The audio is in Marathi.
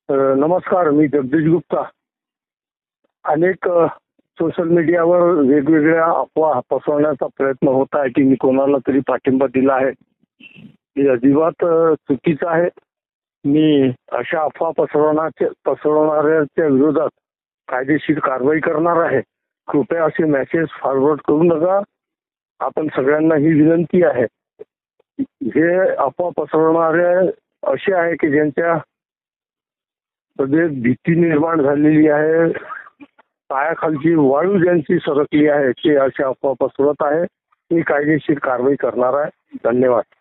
नमस्कार, मी जगदीश गुप्ता. अनेक सोशल मीडियावर वेगवेगळ्या अफवा पसरवण्याचा प्रयत्न होत आहे की मी कोणाला तरी पाठिंबा दिला आहे. हे अजिबात चुकीचं आहे. मी अशा अफवा पसरवणाऱ्याच्या विरोधात कायदेशीर कारवाई करणार आहे. कृपया असे मेसेज फॉरवर्ड करू नका. आपण सगळ्यांना ही विनंती आहे. हे अफवा पसरवणारे असे आहे की ज्यांच्या मध्ये भीती निर्माण झालेली आहे, पायाखालची वाळू ज्यांची सरकली आहे ते अशा अफवा पसरवत आहे. मी कायदेशीर कारवाई करणार आहे. धन्यवाद.